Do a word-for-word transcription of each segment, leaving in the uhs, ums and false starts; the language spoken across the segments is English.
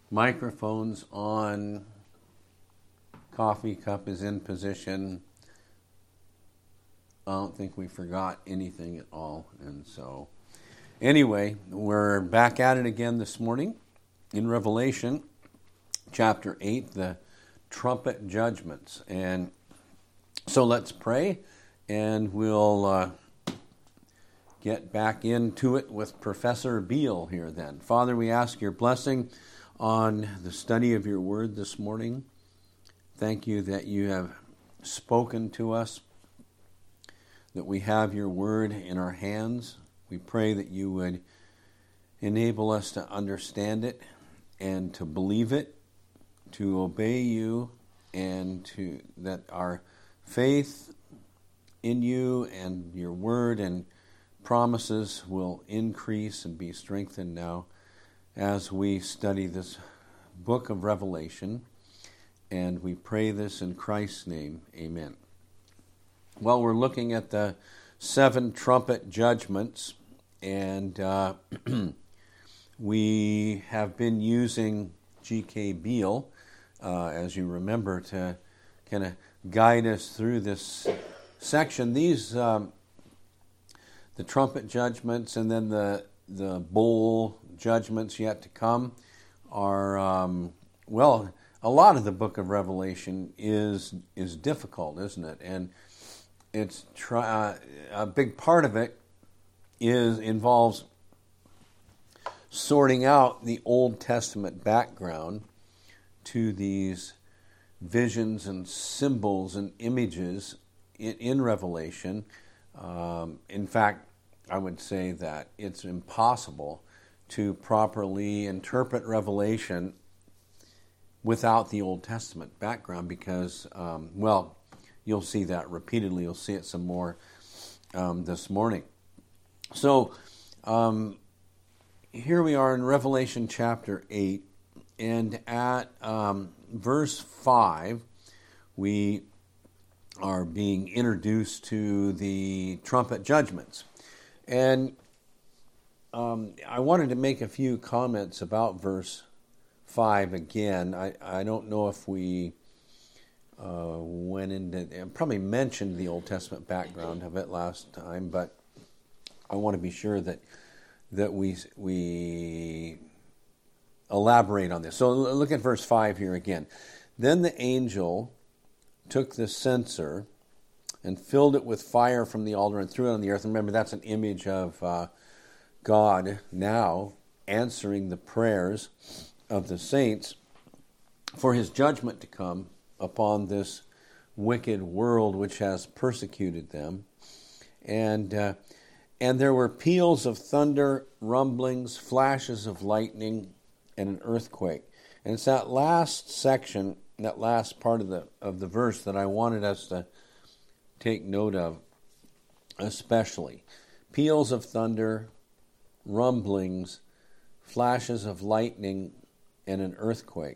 Microphone's on. Coffee cup is in position. I don't think we forgot anything at all. And so, anyway, we're back at it again this morning in Revelation chapter eight, the trumpet judgments. And so let's pray, and we'll uh, get back into it with Professor Beal here then. Father, we ask your blessing on the study of your word this morning. Thank you that you have spoken to us, that we have your word in our hands. We pray that you would enable us to understand it and to believe it, to obey you, and to that our faith in you and your word and promises will increase and be strengthened now as we study this book of Revelation. And we pray this in Christ's name. Amen. Well, we're looking at the seven trumpet judgments, and uh, we have been using G K Beal, uh, as you remember, to kind of guide us through this section. These, um, the trumpet judgments and then the the bowl judgments yet to come are, um, well, a lot of the book of Revelation is is difficult, isn't it? And it's try, uh, a big part of it is involves sorting out the Old Testament background to these visions and symbols and images in, in Revelation. Um, in fact, I would say that it's impossible to properly interpret Revelation without the Old Testament background because, um, well, you'll see that repeatedly. You'll see it some more um, this morning. So um, here we are in Revelation chapter eight, and at um, verse five, we are being introduced to the trumpet judgments. And um, I wanted to make a few comments about verse five again. I, I don't know if we uh, went into, probably mentioned the Old Testament background of it last time, but I want to be sure that that we we elaborate on this. So look at verse five here again. Then the angel took the censer and filled it with fire from the altar and threw it on the earth. And remember, that's an image of uh, God now answering the prayers of the saints for his judgment to come upon this wicked world which has persecuted them. And uh, and there were peals of thunder, rumblings, flashes of lightning, and an earthquake. And it's that last section, that last part of the of the verse that I wanted us to take note of especially. Peals of thunder, rumblings, flashes of lightning, and an earthquake.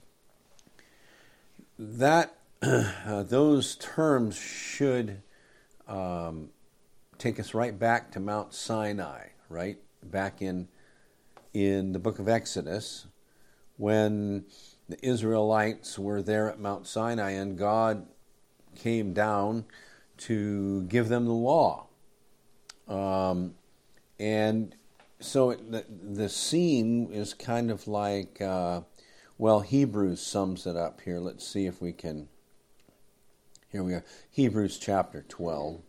That uh, those terms should um, take us right back to Mount Sinai, right? Back in in the book of Exodus, when the Israelites were there at Mount Sinai and God came down to give them the law. Um, and so it, the, the scene is kind of like, uh, well, Hebrews sums it up here. Let's see if we can. Here we are. Hebrews chapter twelve.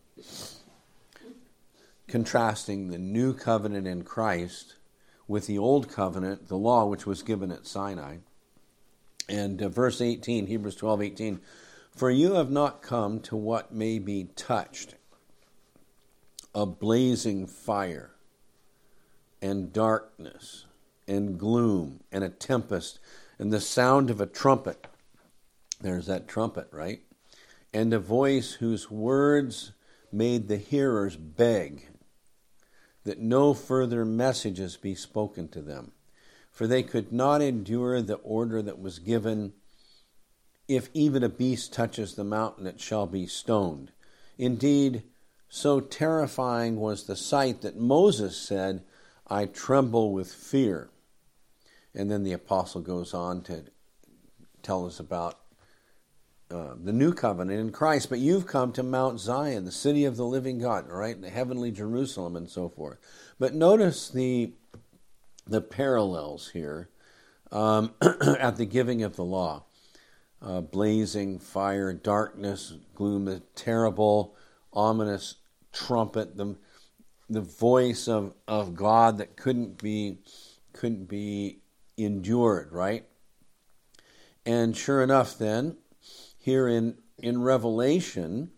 Contrasting the new covenant in Christ with the old covenant, the law which was given at Sinai. And uh, verse eighteen, Hebrews twelve eighteen. For you have not come to what may be touched, a blazing fire, and darkness, and gloom, and a tempest, and the sound of a trumpet. There's that trumpet, right? And a voice whose words made the hearers beg that no further messages be spoken to them. For they could not endure the order that was given, if even a beast touches the mountain, it shall be stoned. Indeed, so terrifying was the sight that Moses said, I tremble with fear. And then the apostle goes on to tell us about uh, the new covenant in Christ. But you've come to Mount Zion, the city of the living God, right? The heavenly Jerusalem and so forth. But notice the the parallels here um, at the giving of the law. Uh, blazing fire, darkness, gloom, the terrible, ominous trumpet, the the voice of, of God that couldn't be couldn't be endured, right? And sure enough, then, here in, in Revelation,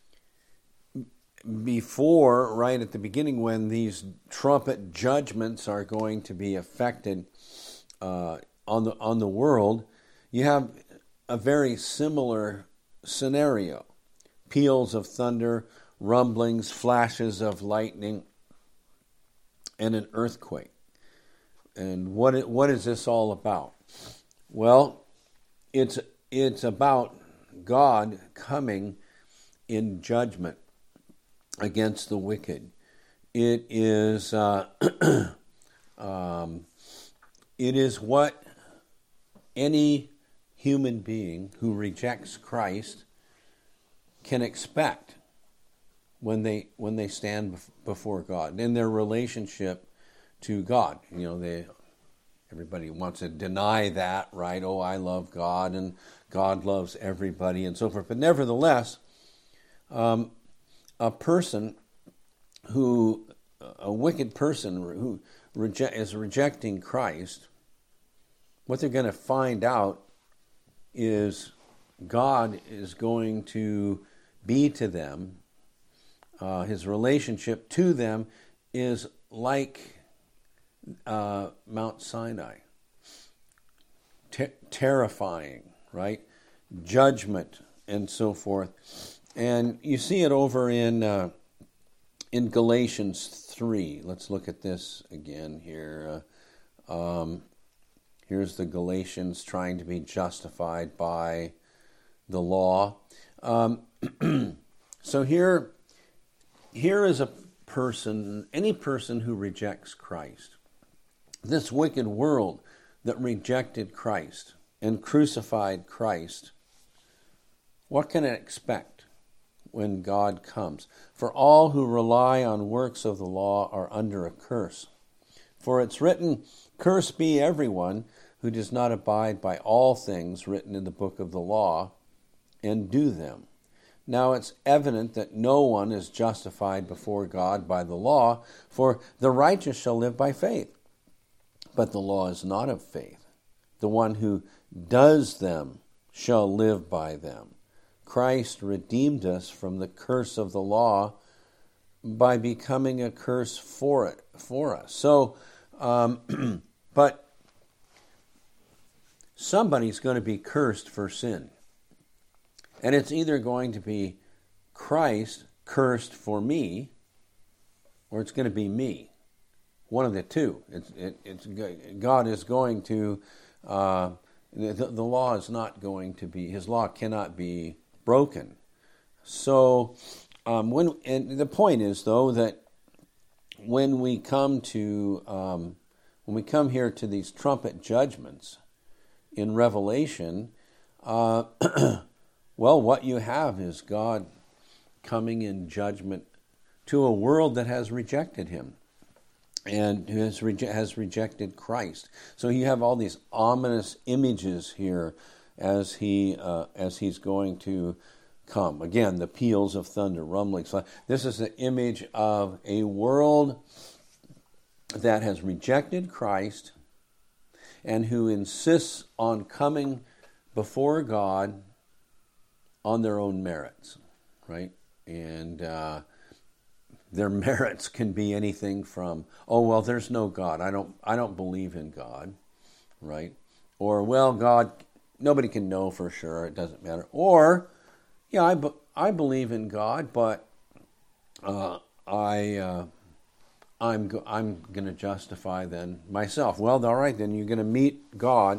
before, right at the beginning, when these trumpet judgments are going to be affected uh, on the on the world, you have a very similar scenario. Peals of thunder, rumblings, flashes of lightning, and an earthquake. And what what is this all about? Well, it's it's about God coming in judgment against the wicked. It is uh, um, it is what any human being who rejects Christ can expect when they when they stand before God in their relationship to God. You know, they everybody wants to deny that, right? Oh, I love God and God loves everybody and so forth. But nevertheless, um, a person who, a wicked person who reject, is rejecting Christ, what they're going to find out is God is going to be to them, uh, his relationship to them is like uh, Mount Sinai. Ter- terrifying, right? Judgment and so forth. And you see it over in uh, in Galatians three. Let's look at this again here. Uh, um, here's the Galatians trying to be justified by the law. Um, so here, here is a person, any person who rejects Christ. This wicked world that rejected Christ and crucified Christ, what can it expect when God comes? For all who rely on works of the law are under a curse. For it's written, "Cursed be everyone who does not abide by all things written in the book of the law and do them." Now it's evident that no one is justified before God by the law, for the righteous shall live by faith. But the law is not of faith. The one who does them shall live by them. Christ redeemed us from the curse of the law by becoming a curse for it, for us. So, um, but somebody's going to be cursed for sin. And it's either going to be Christ cursed for me, or it's going to be me. One of the two. It's, it, it's God is going to, uh, the, the law is not going to be, his law cannot be broken. So, um, when and the point is though that when we come to, um, when we come here to these trumpet judgments in Revelation, uh, well, what you have is God coming in judgment to a world that has rejected him and has, reje- has rejected Christ. So you have all these ominous images here as he uh, as he's going to come. Again, the peals of thunder, rumblings. This is the image of a world that has rejected Christ and who insists on coming before God on their own merits, right? And uh, their merits can be anything from, oh, well, there's no God. I don't I don't believe in God, right? Or, well, God, nobody can know for sure. It doesn't matter. Or, yeah, I, be, I believe in God, but uh, I, uh, I'm, go- I'm going to justify then myself. Well, all right, then you're going to meet God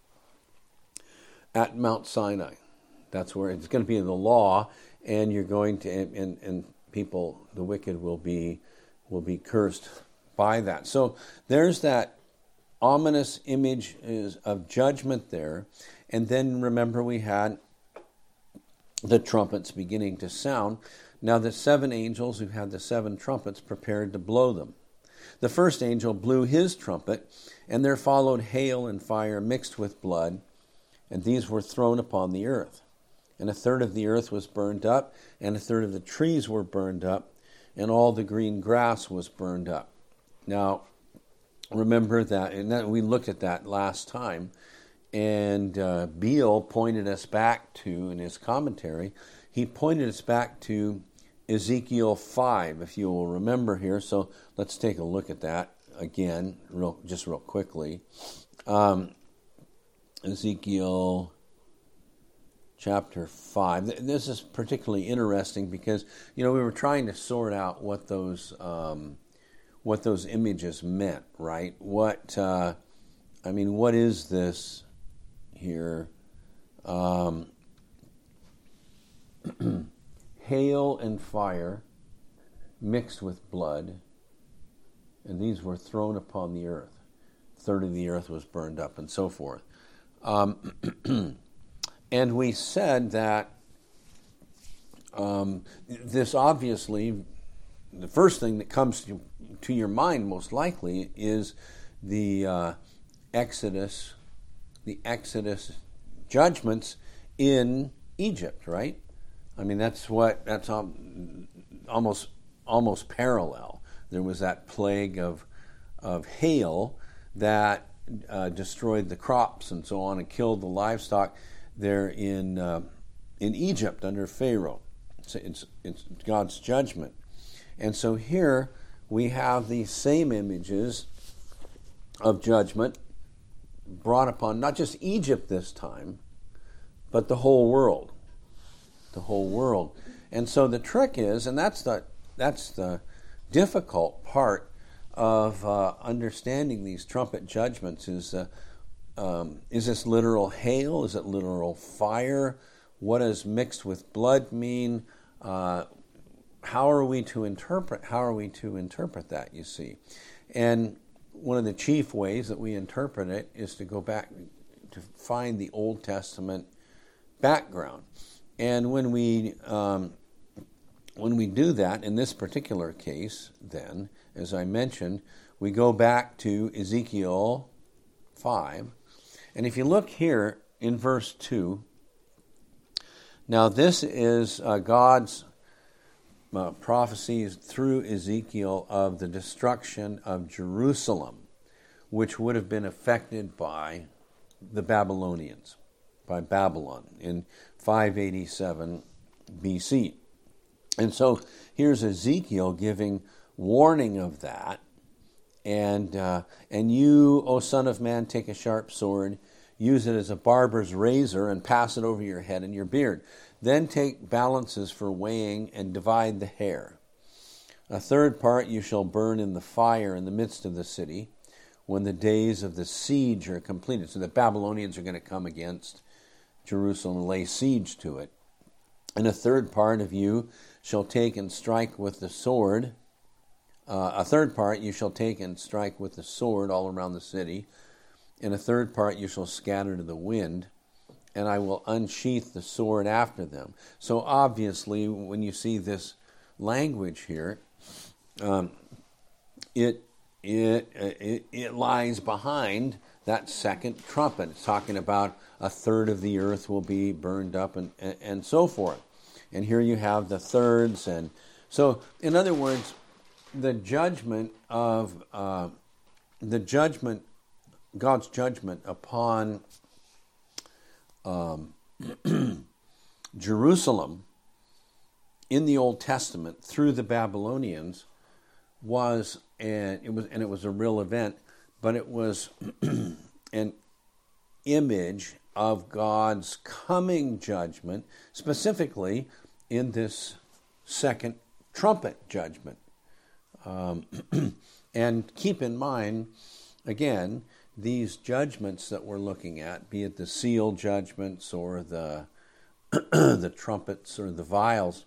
at Mount Sinai. That's where it's going to be in the law, and you're going to, and, and people, the wicked will be will be cursed by that. So there's that ominous image is of judgment there. And then remember we had the trumpets beginning to sound. Now the seven angels who had the seven trumpets prepared to blow them. The first angel blew his trumpet, and there followed hail and fire mixed with blood, and these were thrown upon the earth. And a third of the earth was burned up, and a third of the trees were burned up, and all the green grass was burned up. Now, remember that, and that we looked at that last time, and uh, Beale pointed us back to, in his commentary, he pointed us back to Ezekiel five, if you will remember here. So let's take a look at that again, real, just real quickly. Um, Ezekiel chapter five. This is particularly interesting because, you know, we were trying to sort out what those um, what those images meant, right? What, uh, I mean, what is this here? Um, hail and fire mixed with blood, and these were thrown upon the earth. A third of the earth was burned up, and so forth. Um, and we said that um, this obviously, the first thing that comes to, to your mind most likely is the uh, Exodus, the Exodus judgments in Egypt, right? I mean, that's what, that's um, almost almost parallel. There was that plague of of hail that uh, destroyed the crops and so on and killed the livestock there in uh, in Egypt under Pharaoh. It's, it's, it's God's judgment. And so here we have these same images of judgment brought upon not just Egypt this time, but the whole world. The whole world. And so the trick is, and that's the that's the difficult part of uh, understanding these trumpet judgments, is uh, um, is this literal hail? Is it literal fire? What does mixed with blood mean? Uh, how are we to interpret? How are we to interpret that? You see, and one of the chief ways that we interpret it is to go back to find the Old Testament background. And when we um, when we do that, in this particular case, then, as I mentioned, we go back to Ezekiel five. And if you look here in verse two, now this is uh, God's uh, prophecies through Ezekiel of the destruction of Jerusalem, which would have been affected by the Babylonians, by Babylon in five eighty-seven B C. And so here's Ezekiel giving warning of that. And uh, and you, O son of man, take a sharp sword, use it as a barber's razor, and pass it over your head and your beard. Then take balances for weighing and divide the hair. A third part you shall burn in the fire in the midst of the city when the days of the siege are completed. So the Babylonians are going to come against Jerusalem and lay siege to it. And a third part of you shall take and strike with the sword. Uh, a third part you shall take and strike with the sword all around the city. And a third part you shall scatter to the wind. And I will unsheath the sword after them. So obviously, when you see this language here, um, it, it it it lies behind that second trumpet. It's talking about a third of the earth will be burned up and, and, and so forth. And here you have the thirds. And so, in other words, the judgment of, uh, the judgment, God's judgment upon um, Jerusalem in the Old Testament through the Babylonians was, and it was, and it was a real event, but it was an image of God's coming judgment, specifically in this second trumpet judgment. Um, and keep in mind, again, these judgments that we're looking at, be it the seal judgments or the the trumpets or the vials,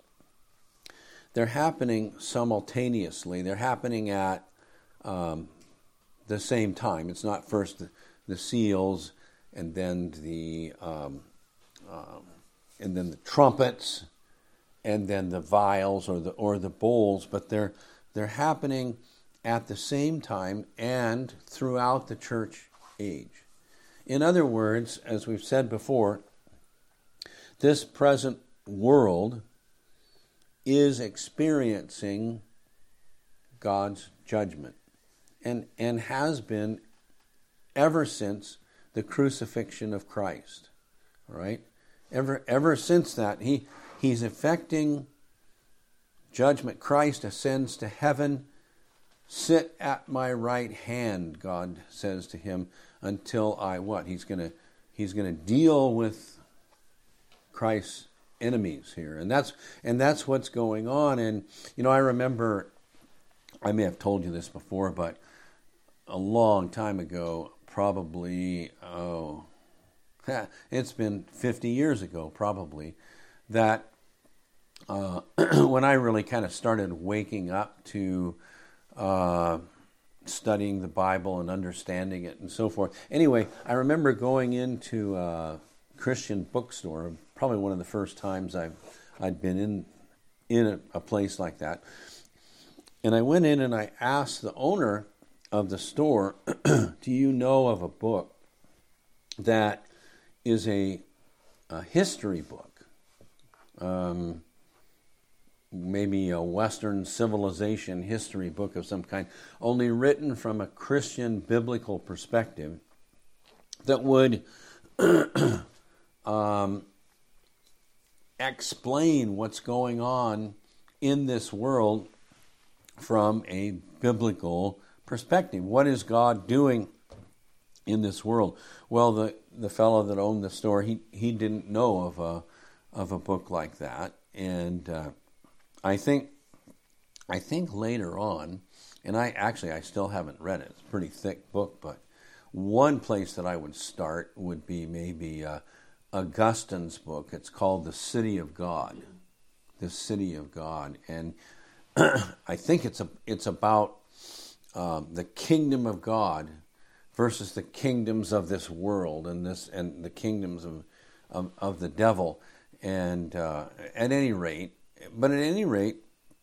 they're happening simultaneously. They're happening at um, the same time. It's not first the, the seals and then the um, um, and then the trumpets and then the vials or the or the bowls, but they're they're happening at the same time and throughout the church age. In other words, as we've said before, this present world is experiencing God's judgment and, and has been ever since the crucifixion of Christ. All right? Ever ever since that, he he's effecting judgment. Christ ascends to heaven. Sit at my right hand, God says to him, until I what? He's gonna he's gonna deal with Christ's enemies here. And that's and that's what's going on. And you know, I remember, I may have told you this before, but a long time ago, probably oh it's been fifty years ago probably, that uh, when I really kind of started waking up to uh, studying the Bible and understanding it and so forth. Anyway, I remember going into a Christian bookstore, probably one of the first times I've, I'd been in, in a, a place like that. And I went in and I asked the owner of the store, do you know of a book that is a, a history book, um, maybe a Western civilization history book of some kind, only written from a Christian biblical perspective, that would um, explain what's going on in this world from a biblical perspective. What is God doing in this world? Well, the, the fellow that owned the store, he, he didn't know of a of a book like that. And uh, I think I think later on, and I actually I still haven't read it. It's a pretty thick book, but one place that I would start would be maybe uh, Augustine's book. It's called The City of God. The City of God. And I think it's a it's about um, the kingdom of God versus the kingdoms of this world and this and the kingdoms of of, of the devil. And uh, at any rate, but at any rate,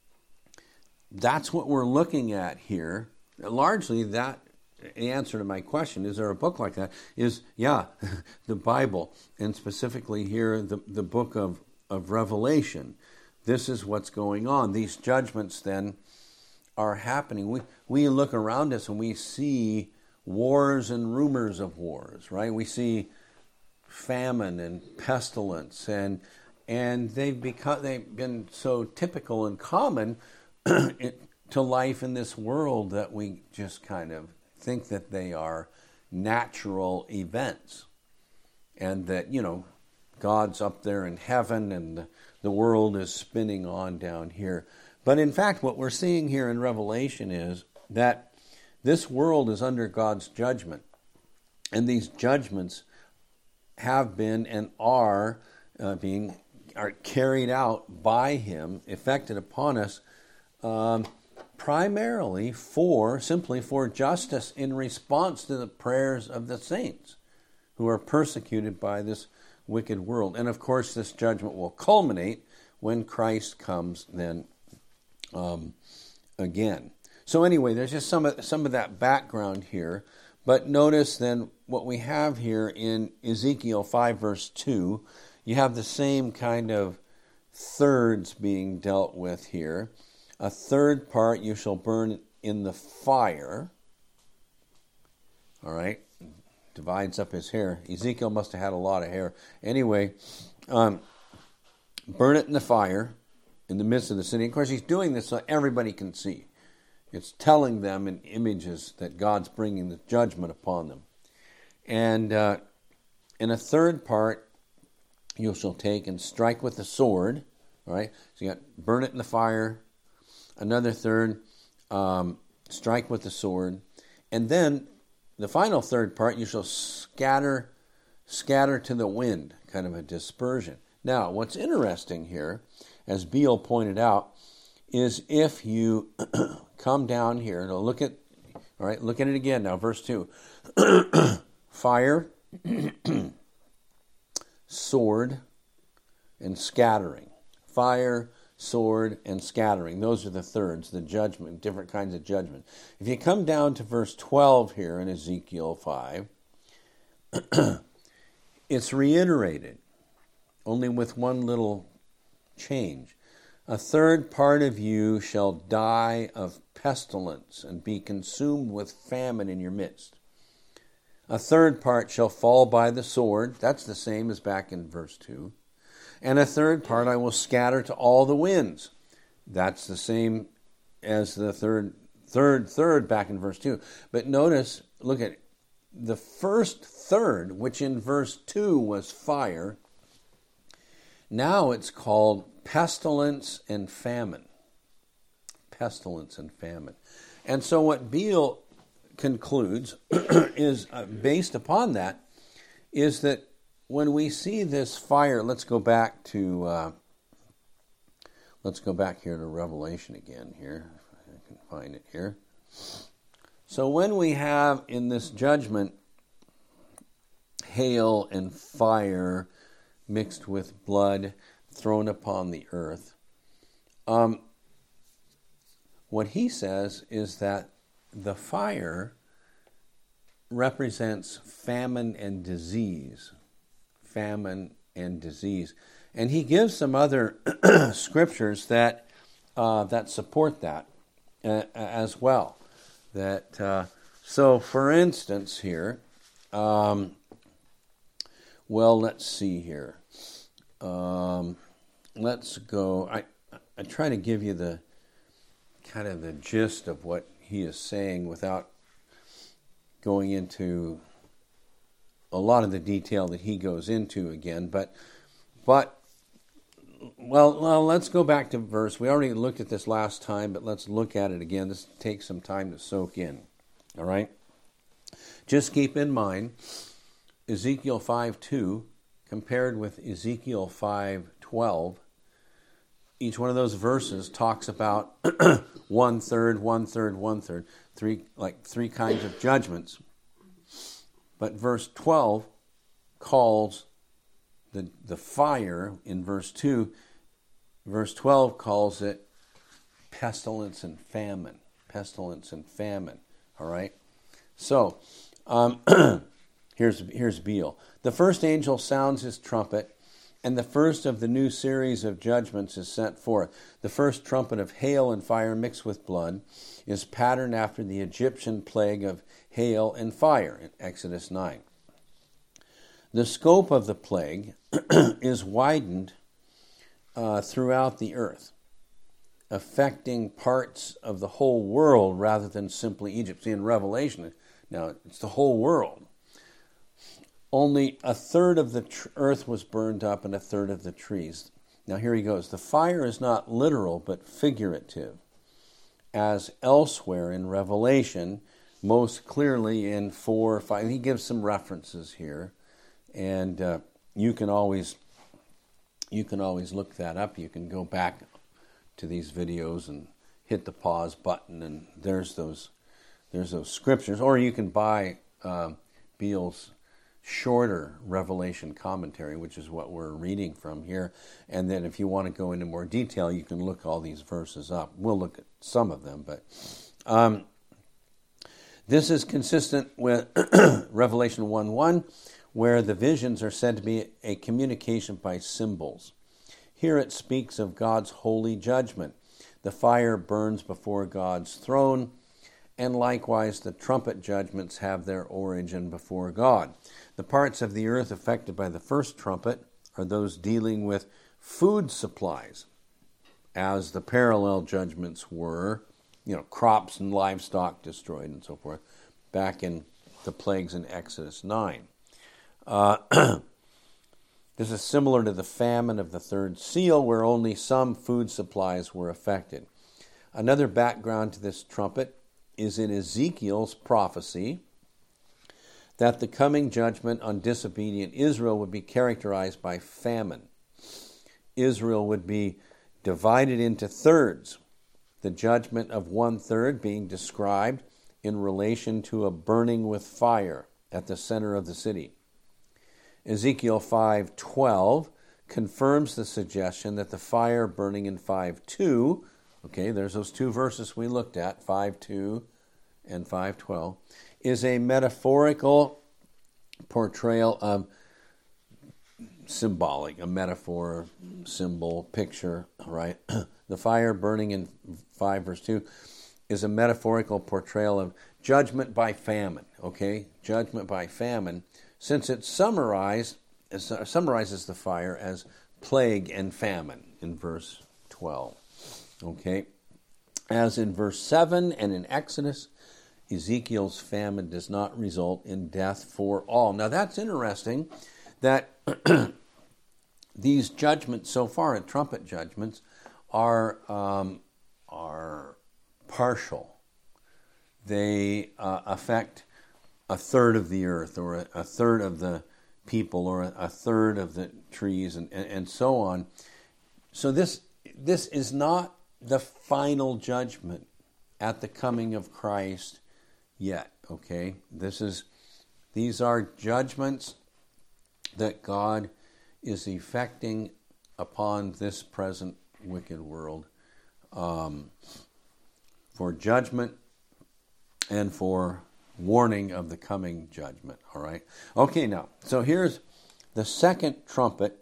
that's what we're looking at here. Largely, that the answer to my question, is there a book like that, is yeah, the Bible, and specifically here the the book of of Revelation. This is what's going on. These judgments then are happening. We we look around us and we see wars and rumors of wars, right? We see famine and pestilence, and and they've become they've been so typical and common to life in this world that we just kind of think that they are natural events, and that, you know, God's up there in heaven and the, the world is spinning on down here. But in fact, what we're seeing here in Revelation is that this world is under God's judgment, and these judgments have been and are uh, being are carried out by Him, effected upon us, um, primarily for simply for justice in response to the prayers of the saints who are persecuted by this wicked world. And of course, this judgment will culminate when Christ comes then um, again. So anyway, there's just some of, some of that background here. But notice then what we have here in Ezekiel five verse two, you have the same kind of thirds being dealt with here. A third part you shall burn in the fire. All right. Divides up his hair. Ezekiel must have had a lot of hair. Anyway, um, burn it in the fire in the midst of the city. Of course, he's doing this so everybody can see. It's telling them in images that God's bringing the judgment upon them. And uh, in a third part, you shall take and strike with the sword. All right. So you got burn it in the fire. Another third, um, strike with the sword. And then the final third part, you shall scatter, scatter to the wind, kind of a dispersion. Now, what's interesting here, as Beale pointed out, is if you come down here and look at All right, look at it again now, verse two. Fire, sword, and scattering. Fire, sword, and scattering. Those are the thirds, the judgment, different kinds of judgment. If you come down to verse twelve here in Ezekiel five, it's reiterated, only with one little change. A third part of you shall die of pestilence and be consumed with famine in your midst. A third part shall fall by the sword. That's the same as back in verse two. And a third part I will scatter to all the winds. That's the same as the third, third, third back in verse two. But notice, look at it. The first third, which in verse two was fire, now it's called pestilence and famine. Pestilence and famine. And so what Beale concludes is, uh, based upon that, is that when we see this fire, let's go back to, uh, let's go back here to Revelation again here. If I can find it here. So when we have in this judgment hail and fire mixed with blood thrown upon the earth, um, what he says is that the fire represents famine and disease. Famine and disease. And he gives some other scriptures that uh, that support that uh, as well. That uh, so, for instance, here, um, well, let's see here. Um, let's go. I I try to give you the kind of the gist of what he is saying without going into a lot of the detail that he goes into again, but, but, well, well, let's go back to verse. We already looked at this last time, but let's look at it again. This takes some time to soak in, all right? Just keep in mind, Ezekiel five two, compared with Ezekiel five twelve, each one of those verses talks about one third, one third, one third, three, like three kinds of judgments. But verse twelve calls the the fire in verse two, verse twelve calls it pestilence and famine. Pestilence and famine. All right? So, um, here's, here's Beale. The first angel sounds his trumpet, and the first of the new series of judgments is sent forth. The first trumpet of hail and fire mixed with blood is patterned after the Egyptian plague of hail and fire in Exodus nine. The scope of the plague is widened uh, throughout the earth, affecting parts of the whole world rather than simply Egypt. See, in Revelation, now it's the whole world. Only a third of the tr- earth was burned up and a third of the trees. Now here he goes. The fire is not literal but figurative, as elsewhere in Revelation, most clearly in four, five. He gives some references here, and uh, you can always you can always look that up. You can go back to these videos and hit the pause button, and there's those there's those scriptures. Or you can buy uh, Beale's shorter Revelation commentary, which is what we're reading from here. And then if you want to go into more detail, you can look all these verses up. We'll look at some of them, but um, this is consistent with Revelation one one, where the visions are said to be a communication by symbols. Here it speaks of God's holy judgment. The fire burns before God's throne, and likewise the trumpet judgments have their origin before God. The parts of the earth affected by the first trumpet are those dealing with food supplies, as the parallel judgments were, you know, crops and livestock destroyed and so forth, back in the plagues in Exodus nine. Uh, this is similar to the famine of the third seal, where only some food supplies were affected. Another background to this trumpet is in Ezekiel's prophecy that the coming judgment on disobedient Israel would be characterized by famine. Israel would be divided into thirds, the judgment of one third being described in relation to a burning with fire at the center of the city. Ezekiel five twelve confirms the suggestion that the fire burning in five two, okay, there's those two verses we looked at, five two and five twelve, is a metaphorical portrayal of symbolic, a metaphor, symbol, picture, right? The fire burning in five verse two is a metaphorical portrayal of judgment by famine, okay? Judgment by famine, since it summarized, it summarizes the fire as plague and famine in verse twelve, okay? As in verse seven and in Exodus, Ezekiel's famine does not result in death for all. Now that's interesting that these judgments so far, trumpet judgments, are um, are partial. They uh, affect a third of the earth, or a, a third of the people, or a, a third of the trees, and, and, and so on. So this this is not the final judgment at the coming of Christ yet. Okay, this is these are judgments that God is effecting upon this present wicked world, um, for judgment and for warning of the coming judgment. All right. Okay. Now, so here's the second trumpet,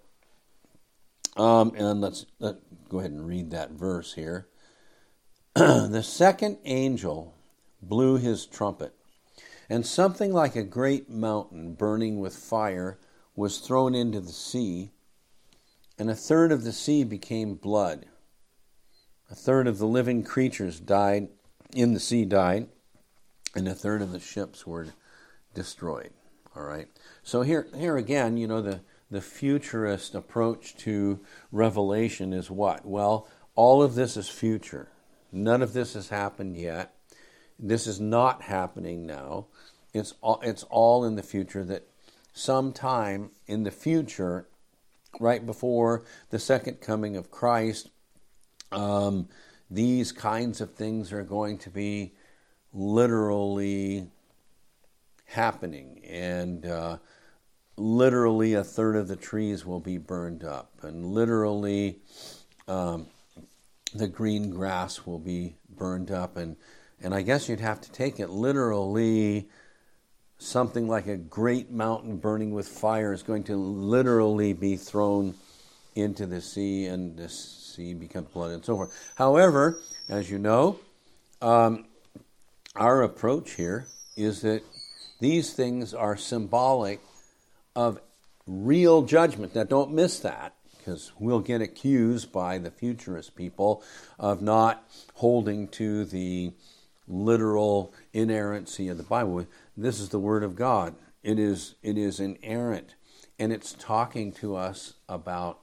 um, and let's let, go ahead and read that verse here. The second angel blew his trumpet, and something like a great mountain burning with fire was thrown into the sea, and a third of the sea became blood. A third of the living creatures died in the sea died, and a third of the ships were destroyed. All right. So here, here again, you know, the the futurist approach to Revelation is what? Well, all of this is future. None of this has happened yet. This is not happening now. It's all, it's all in the future, that sometime in the future, right before the second coming of Christ, um, these kinds of things are going to be literally happening, and uh, literally a third of the trees will be burned up, and literally um, the green grass will be burned up, and and I guess you'd have to take it literally. Something like a great mountain burning with fire is going to literally be thrown into the sea, and the sea becomes blood, and so forth. However, as you know, um, our approach here is that these things are symbolic of real judgment. Now, don't miss that, because we'll get accused by the futurist people of not holding to the literal inerrancy of the Bible. This is the Word of God. It is it is inerrant, and it's talking to us about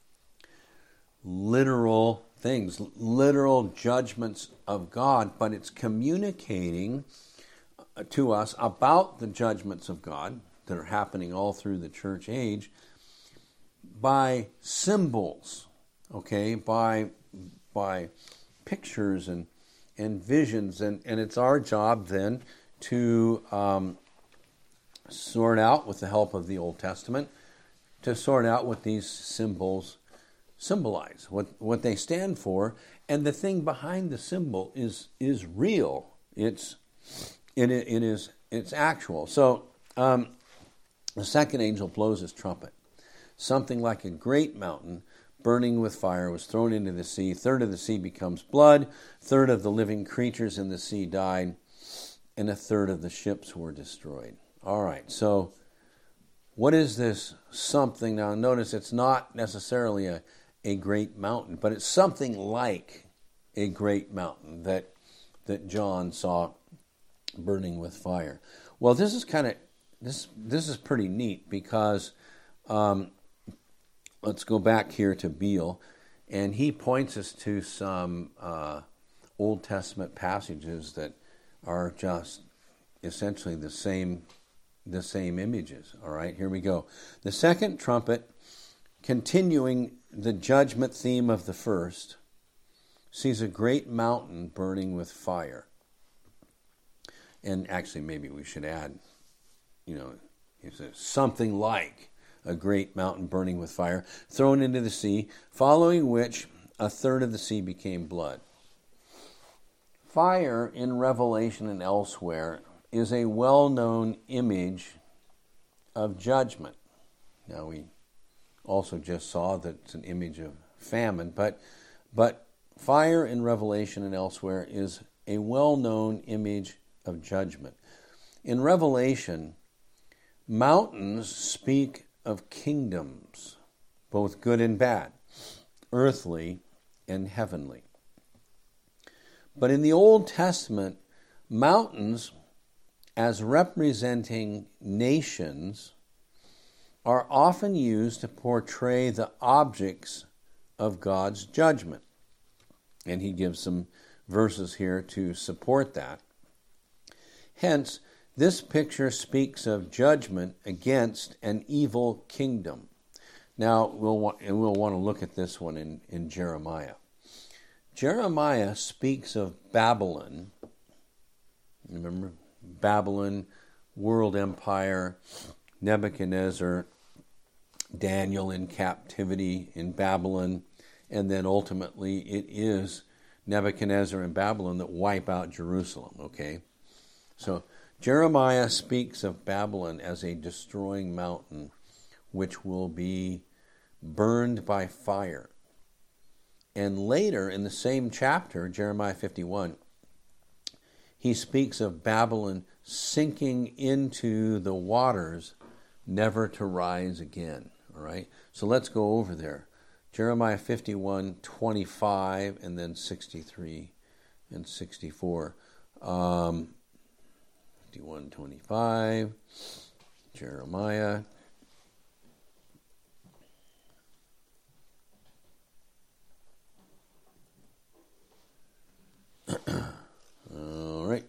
literal things, literal judgments of God, but it's communicating to us about the judgments of God that are happening all through the church age by symbols, okay, by by pictures and and visions, and, and it's our job then to um, sort out, with the help of the Old Testament, to sort out what these symbols symbolize, what what they stand for, and the thing behind the symbol is is real. It's it it is it's actual. So um, the second angel blows his trumpet. Something like a great mountain burning with fire was thrown into the sea. Third of the sea becomes blood. Third of the living creatures in the sea died, and a third of the ships were destroyed. All right, so what is this something? Now notice it's not necessarily a, a great mountain, but it's something like a great mountain that that John saw burning with fire. Well, this is kind of, this this is pretty neat, because um, let's go back here to Beale, and he points us to some uh, Old Testament passages that are just essentially the same the same images. All right, here we go. The second trumpet, continuing the judgment theme of the first, sees a great mountain burning with fire. And actually, maybe we should add, you know, it's a, something like a great mountain burning with fire, thrown into the sea, following which a third of the sea became blood. Fire in Revelation and elsewhere is a well-known image of judgment. Now, we also just saw that it's an image of famine, but but fire in Revelation and elsewhere is a well-known image of judgment. In Revelation, mountains speak of kingdoms, both good and bad, earthly and heavenly. But in the Old Testament, mountains, as representing nations, are often used to portray the objects of God's judgment. And he gives some verses here to support that. Hence, this picture speaks of judgment against an evil kingdom. Now, we'll want, we'll want to look at this one in, in Jeremiah. Jeremiah speaks of Babylon. Remember? Babylon, world empire, Nebuchadnezzar, Daniel in captivity in Babylon, and then ultimately it is Nebuchadnezzar and Babylon that wipe out Jerusalem, okay? So Jeremiah speaks of Babylon as a destroying mountain which will be burned by fire. And later in the same chapter, Jeremiah fifty-one, he speaks of Babylon sinking into the waters, never to rise again. All right? So let's go over there. Jeremiah fifty-one, twenty-five, and then sixty-three and sixty-four. Um, fifty-one, twenty-five, Jeremiah. All right.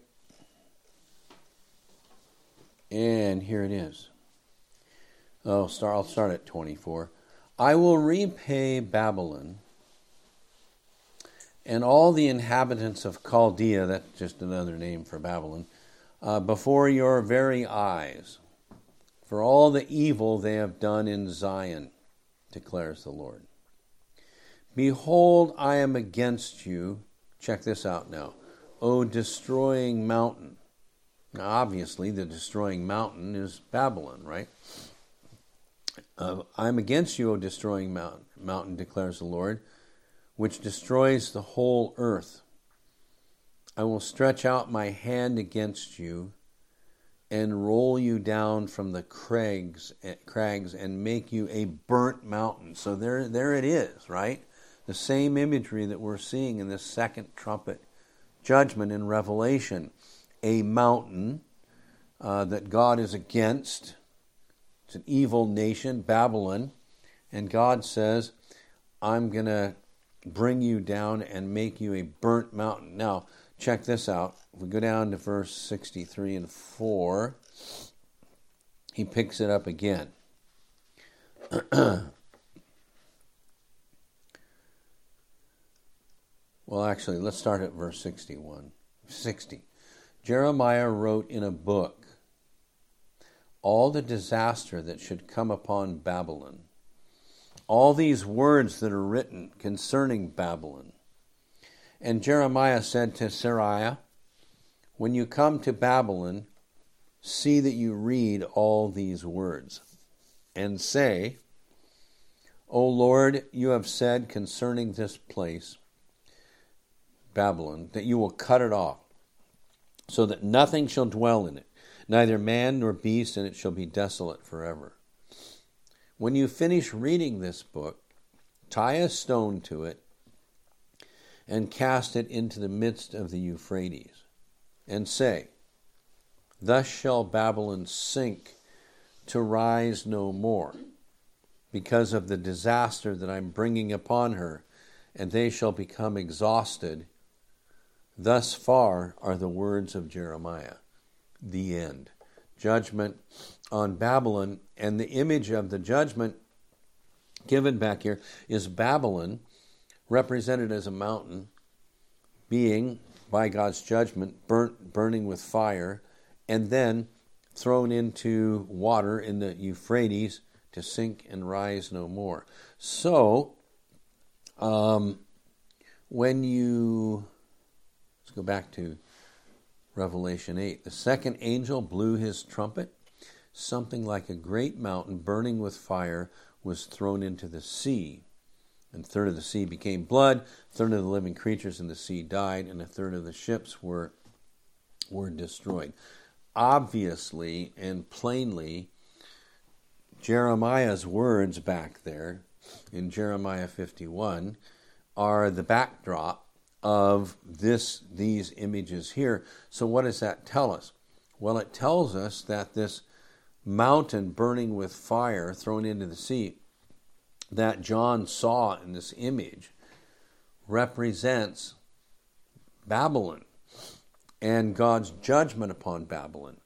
And here it is. Oh, start, I'll start at twenty-four. I will repay Babylon and all the inhabitants of Chaldea, that's just another name for Babylon, uh, before your very eyes, for all the evil they have done in Zion, declares the Lord. Behold, I am against you. Check this out now. O destroying mountain. Now, obviously, the destroying mountain is Babylon, right? Uh, I am against you, O destroying mountain, mountain, declares the Lord, which destroys the whole earth. I will stretch out my hand against you and roll you down from the crags, crags and make you a burnt mountain. So there, there it is, right? The same imagery that we're seeing in this second trumpet judgment in Revelation. A mountain uh, that God is against. It's an evil nation, Babylon. And God says, I'm going to bring you down and make you a burnt mountain. Now, check this out. If we go down to verse sixty-three and four, he picks it up again. Well, actually, let's start at verse sixty-one. sixty. Jeremiah wrote in a book all the disaster that should come upon Babylon. All these words that are written concerning Babylon. And Jeremiah said to Seraiah, when you come to Babylon, see that you read all these words, and say, O Lord, you have said concerning this place, Babylon, that you will cut it off, so that nothing shall dwell in it, neither man nor beast, and it shall be desolate forever. When you finish reading this book, tie a stone to it, and cast it into the midst of the Euphrates, and say, thus shall Babylon sink to rise no more, because of the disaster that I'm bringing upon her, and they shall become exhausted. Thus far are the words of Jeremiah. The end. Judgment on Babylon, and the image of the judgment given back here is Babylon, represented as a mountain, being, by God's judgment, burnt, burning with fire, and then thrown into water in the Euphrates to sink and rise no more. So, um, when you, let's go back to Revelation eight. The second angel blew his trumpet. Something like a great mountain burning with fire was thrown into the sea. And a third of the sea became blood, a third of the living creatures in the sea died, and a third of the ships were, were destroyed. Obviously and plainly, Jeremiah's words back there in Jeremiah fifty-one are the backdrop of this these images here. So what does that tell us? Well, it tells us that this mountain burning with fire thrown into the sea that John saw in this image represents Babylon and God's judgment upon Babylon.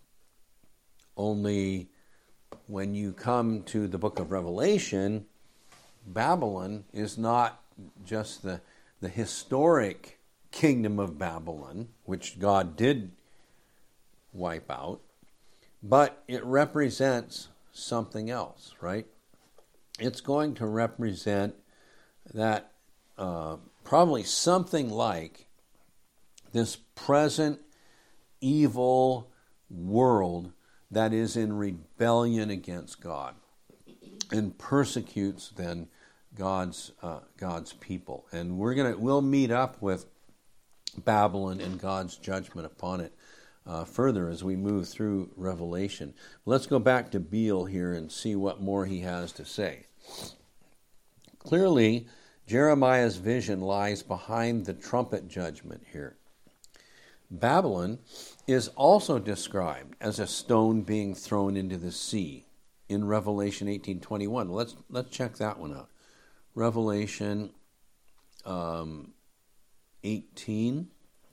Only when you come to the book of Revelation, Babylon is not just the, the historic kingdom of Babylon, which God did wipe out, but it represents something else, right? It's going to represent that uh, probably something like this present evil world that is in rebellion against God and persecutes then God's uh, God's people. And we're gonna we'll meet up with Babylon and God's judgment upon it uh, further as we move through Revelation. Let's go back to Beale here and see what more he has to say. Clearly, Jeremiah's vision lies behind the trumpet judgment here. Babylon is also described as a stone being thrown into the sea in Revelation eighteen twenty-one. Let's let's check that one out. Revelation um, eighteen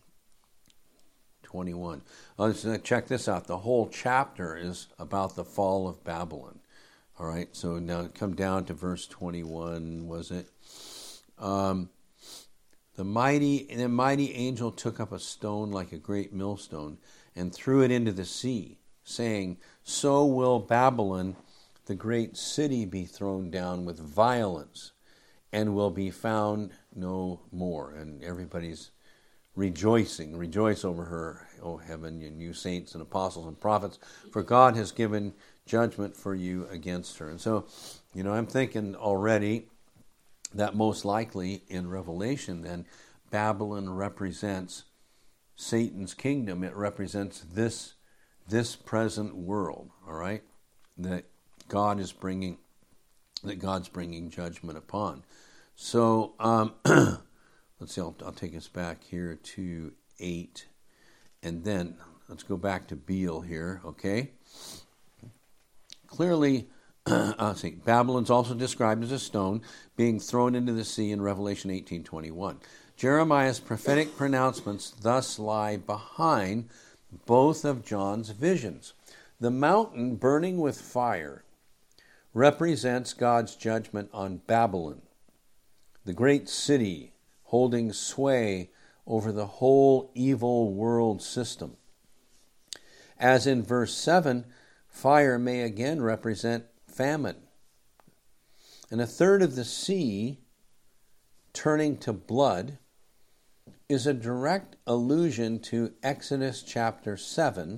twenty-one. Let's check this out. The whole chapter is about the fall of Babylon. All right, so now come down to verse twenty-one, was it? Um, the mighty, the mighty angel took up a stone like a great millstone and threw it into the sea, saying, "So will Babylon, the great city, be thrown down with violence, and will be found no more." And everybody's rejoicing. Rejoice over her, O heaven, and you saints and apostles and prophets, for God has given judgment for you against her. And so, you know, I'm thinking already that most likely in Revelation then, Babylon represents Satan's kingdom. It represents this, this present world, all right, that God is bringing, that God's bringing judgment upon. So, um, let's see, I'll, I'll take us back here to eight, and then let's go back to Beale here, okay? Clearly, uh, see, Babylon's also described as a stone being thrown into the sea in Revelation eighteen twenty-one. Jeremiah's prophetic pronouncements thus lie behind both of John's visions. The mountain burning with fire represents God's judgment on Babylon, the great city holding sway over the whole evil world system. As in verse seven, fire may again represent famine. And a third of the sea turning to blood is a direct allusion to Exodus chapter seven,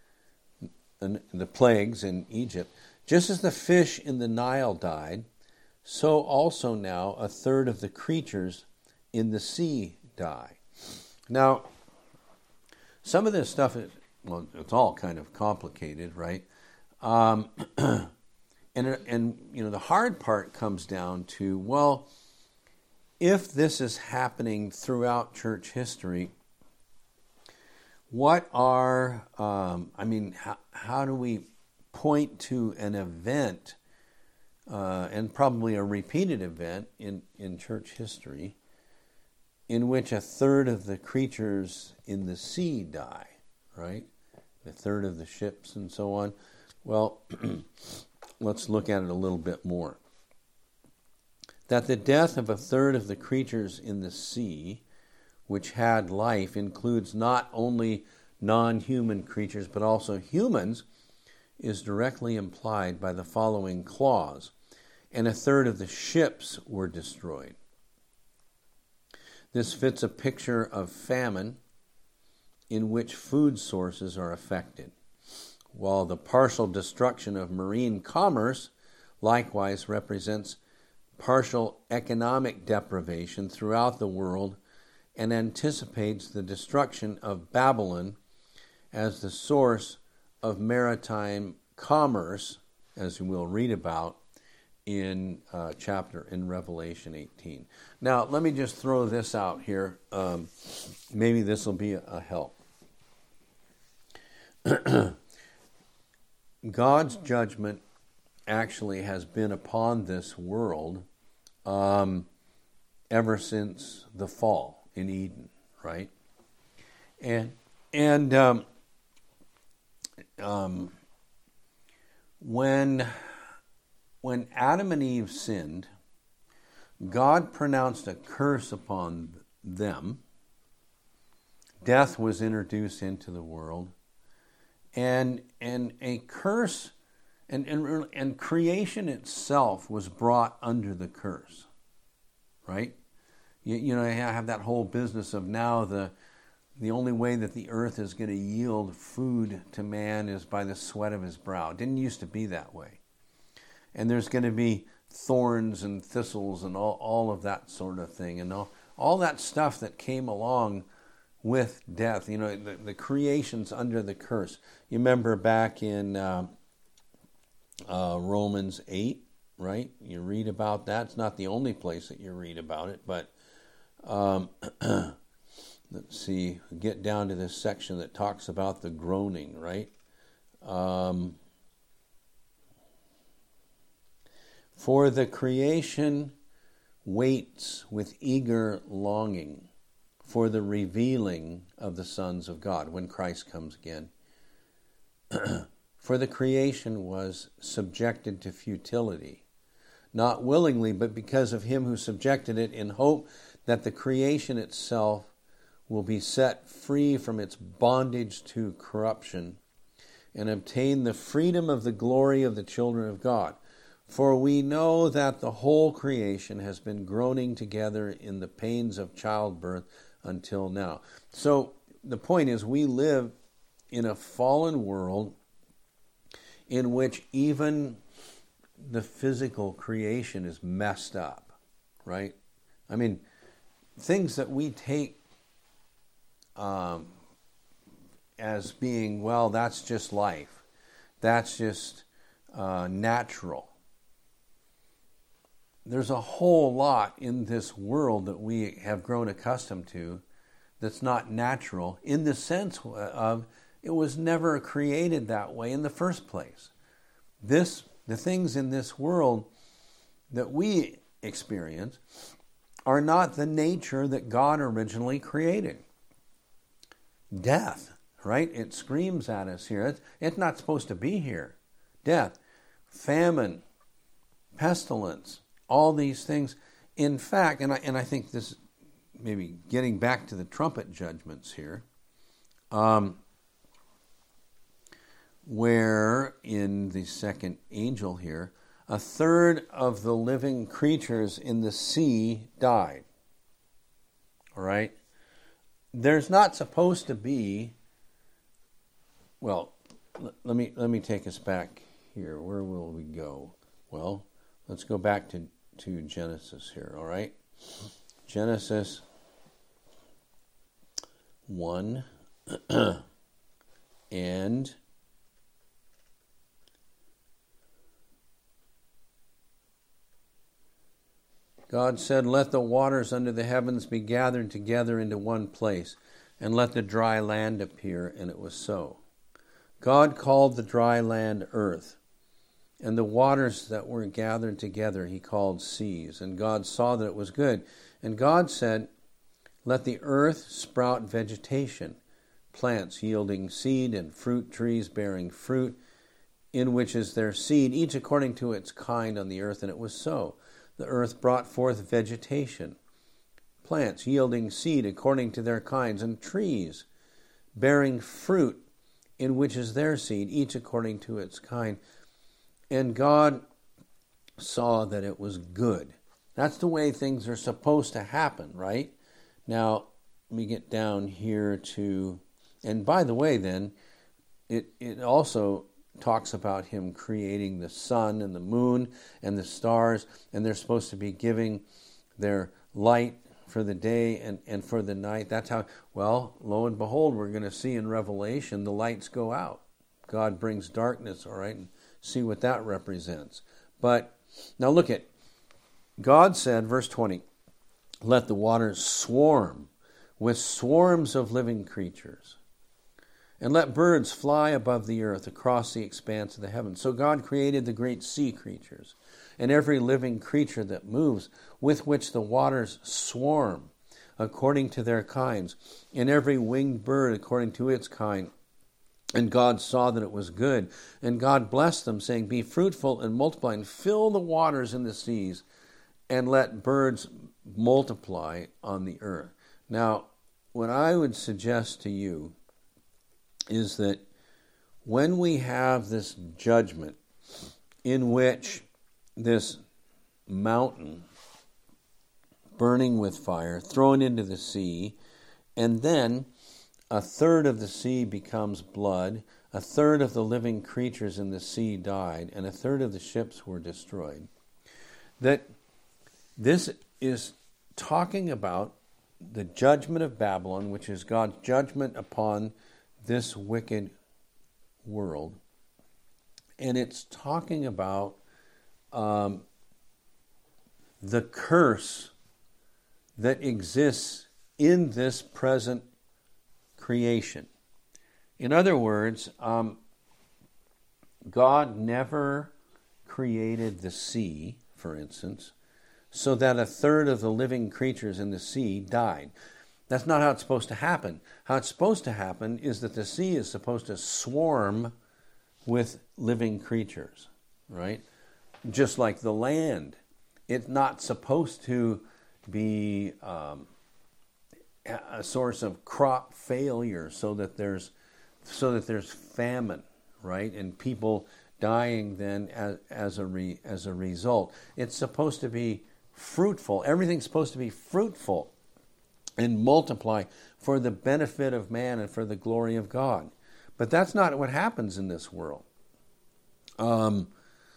the plagues in Egypt. Just as the fish in the Nile died, so also now a third of the creatures in the sea die. Now, some of this stuff is, well, it's all kind of complicated, right? Um, and, and, you know, the hard part comes down to, well, if this is happening throughout church history, what are, um, I mean, how, how do we point to an event, uh, and probably a repeated event in, in church history, in which a third of the creatures in the sea die, right? A third of the ships and so on. Well, let's look at it a little bit more. That the death of a third of the creatures in the sea, which had life, includes not only non-human creatures, but also humans, is directly implied by the following clause. And a third of the ships were destroyed. This fits a picture of famine in which food sources are affected, while the partial destruction of marine commerce likewise represents partial economic deprivation throughout the world and anticipates the destruction of Babylon as the source of maritime commerce, as we'll read about in uh, chapter in Revelation eighteen. Now, let me just throw this out here. Um, maybe this will be a, a help. God's judgment actually has been upon this world um, ever since the fall in Eden, right? And and um, um, when when Adam and Eve sinned, God pronounced a curse upon them. Death was introduced into the world, and and a curse, and and, and creation itself was brought under the curse, right? You, you know, I have that whole business of now the the only way that the earth is going to yield food to man is by the sweat of his brow. It didn't used to be that way. And there's going to be thorns and thistles and all, all of that sort of thing, and all, all that stuff that came along with death. You know, the, the creation's under the curse. You remember back in uh, uh, Romans eight, right? You read about that. It's not the only place that you read about it, but um, let's see, get down to this section that talks about the groaning, right? Um, For the creation waits with eager longing for the revealing of the sons of God, when Christ comes again. For the creation was subjected to futility, not willingly, but because of him who subjected it, in hope that the creation itself will be set free from its bondage to corruption and obtain the freedom of the glory of the children of God. For we know that the whole creation has been groaning together in the pains of childbirth until now. So the point is, we live in a fallen world in which even the physical creation is messed up, right? I mean, things that we take um, as being, well, that's just life. That's just uh, natural. There's a whole lot in this world that we have grown accustomed to that's not natural, in the sense of it was never created that way in the first place. This, the things in this world that we experience are not the nature that God originally created. Death, right? It screams at us here. It's, it's not supposed to be here. Death, famine, pestilence, all these things. In fact, and I, and I think this, maybe getting back to the trumpet judgments here, um, where in the second angel here, a third of the living creatures in the sea died. All right? There's not supposed to be, well, l- let me let me take us back here. Where will we go? Well, let's go back to to Genesis here, all right? Genesis one and God said, "Let the waters under the heavens be gathered together into one place, and let the dry land appear," and it was so. God called the dry land earth, and the waters that were gathered together he called seas. And God saw that it was good. And God said, "Let the earth sprout vegetation, plants yielding seed, and fruit trees bearing fruit, in which is their seed, each according to its kind on the earth." And it was so. The earth brought forth vegetation, plants yielding seed according to their kinds, and trees bearing fruit, in which is their seed, each according to its kind. And God saw that it was good. That's the way things are supposed to happen, right? Now, let me get down here to, and by the way then, it, it also talks about him creating the sun and the moon and the stars, and they're supposed to be giving their light for the day and, and for the night. That's how, well, lo and behold, we're going to see in Revelation the lights go out. God brings darkness, all right, and see what that represents. But now look at, God said, verse twenty, let the waters swarm with swarms of living creatures, and let birds fly above the earth across the expanse of the heavens. So God created the great sea creatures and every living creature that moves, with which the waters swarm according to their kinds, and every winged bird according to its kind. And God saw that it was good. And God blessed them, saying, be fruitful and multiply, and fill the waters in the seas, and let birds multiply on the earth. Now, what I would suggest to you is that when we have this judgment in which this mountain burning with fire, thrown into the sea, and then a third of the sea becomes blood, a third of the living creatures in the sea died, and a third of the ships were destroyed, that this is talking about the judgment of Babylon, which is God's judgment upon this wicked world. And it's talking about um, the curse that exists in this present creation. In other words, um, God never created the sea, for instance, so that a third of the living creatures in the sea died. That's not how it's supposed to happen. How it's supposed to happen is that the sea is supposed to swarm with living creatures, right? Just like the land. It's not supposed to be um, a source of crop failure so that there's so that there's famine, right? And people dying then as, as, a, re, as a result. It's supposed to be fruitful. Everything's supposed to be fruitful and multiply for the benefit of man and for the glory of God. But that's not what happens in this world. Um,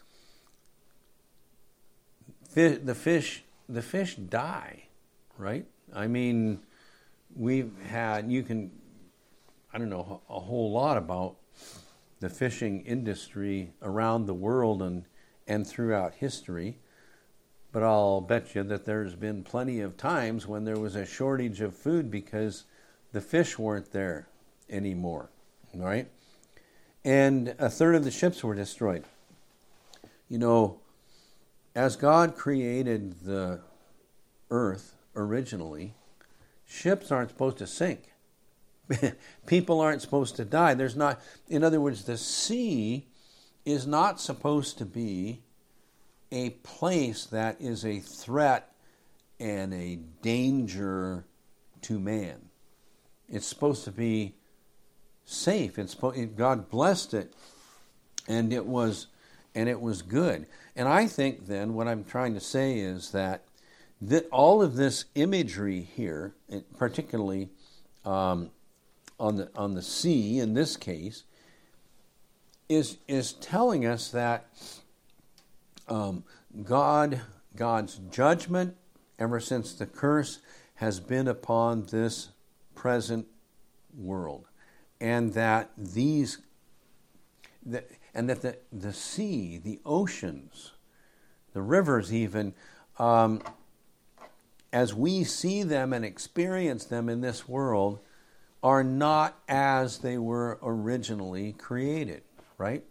fish, the fish, the fish die, right? I mean, we've had, you can, I don't know, a whole lot about the fishing industry around the world and, and throughout history. But I'll bet you that there's been plenty of times when there was a shortage of food because the fish weren't there anymore, right? And a third of the ships were destroyed. You know, as God created the earth originally, ships aren't supposed to sink. People aren't supposed to die. There's not, in other words, the sea is not supposed to be a place that is a threat and a danger to man. It's supposed to be safe. It's supposed, God blessed it, and it was, and it was good. And I think then what I'm trying to say is that that all of this imagery here, particularly um, on the on the sea in this case, is is telling us that um, God God's judgment ever since the curse has been upon this present world, and that these that, and that the the sea, the oceans, the rivers, even. Um, as we see them and experience them in this world, are not as they were originally created, right?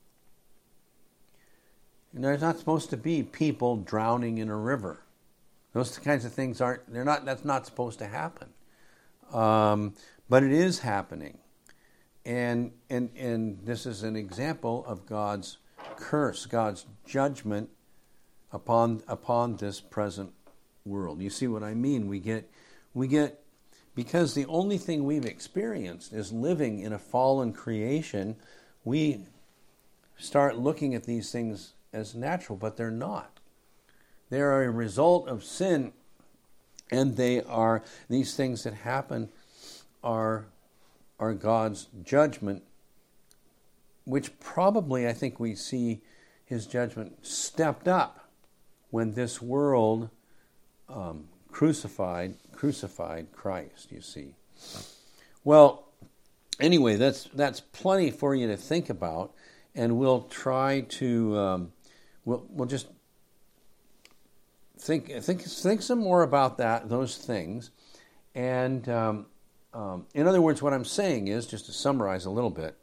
And there's not supposed to be people drowning in a river. Those kinds of things aren't, they're not, that's not supposed to happen. Um, but it is happening. And, and, and this is an example of God's curse, God's judgment upon, upon this present world. You see what I mean? We get, we get because the only thing we've experienced is living in a fallen creation, we start looking at these things as natural, but they're not. They are a result of sin, and they are, these things that happen are, are God's judgment, which probably, I think we see his judgment stepped up when this world um, crucified crucified Christ, you see. Well, anyway, that's that's plenty for you to think about, and we'll try to um, we'll we'll just think think think some more about that those things, and um, um, in other words, what I'm saying is, just to summarize a little bit,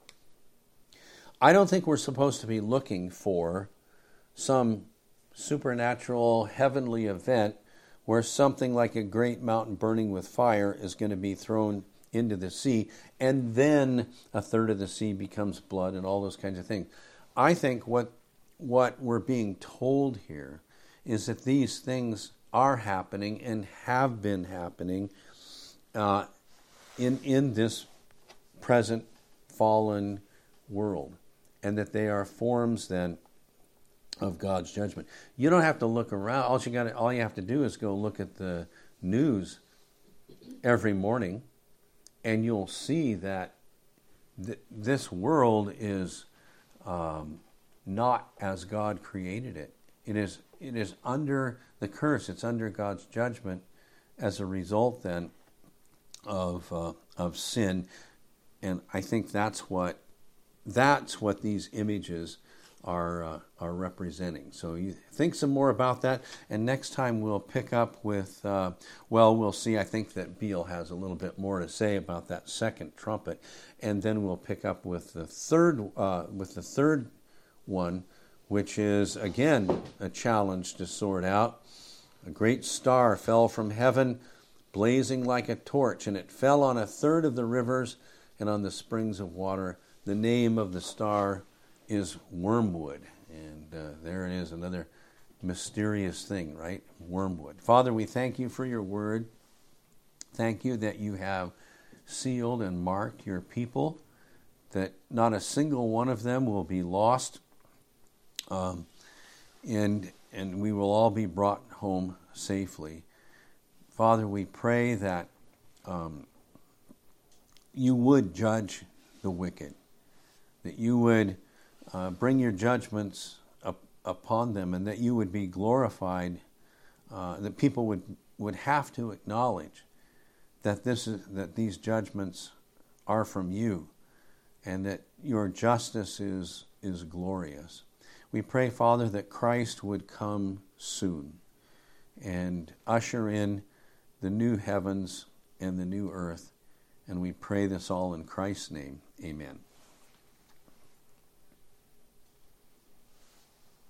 I don't think we're supposed to be looking for some supernatural heavenly event where something like a great mountain burning with fire is going to be thrown into the sea, and then a third of the sea becomes blood and all those kinds of things. I think what what we're being told here is that these things are happening and have been happening uh, in in this present fallen world, and that they are forms then of God's judgment. You don't have to look around. All you got, all you have to do is go look at the news every morning, and you'll see that th- this world is um, not as God created it. It is it is under the curse. It's under God's judgment as a result then of uh, of sin, and I think that's what that's what these images are uh, are representing. So you think some more about that, and next time we'll pick up with, uh, well, we'll see. I think that Beale has a little bit more to say about that second trumpet, and then we'll pick up with the third uh, with the third one, which is again a challenge to sort out. A great star fell from heaven, blazing like a torch, and it fell on a third of the rivers and on the springs of water. The name of the star is Wormwood. And uh, there it is, another mysterious thing, right? Wormwood. Father, we thank you for your word. Thank you that you have sealed and marked your people, that not a single one of them will be lost, um, and, and we will all be brought home safely. Father, we pray that um, you would judge the wicked, that you would uh, bring your judgments up, upon them, and that you would be glorified, uh, that people would, would have to acknowledge that this is that these judgments are from you, and that your justice is is glorious. We pray, Father, that Christ would come soon and usher in the new heavens and the new earth, and we pray this all in Christ's name. Amen.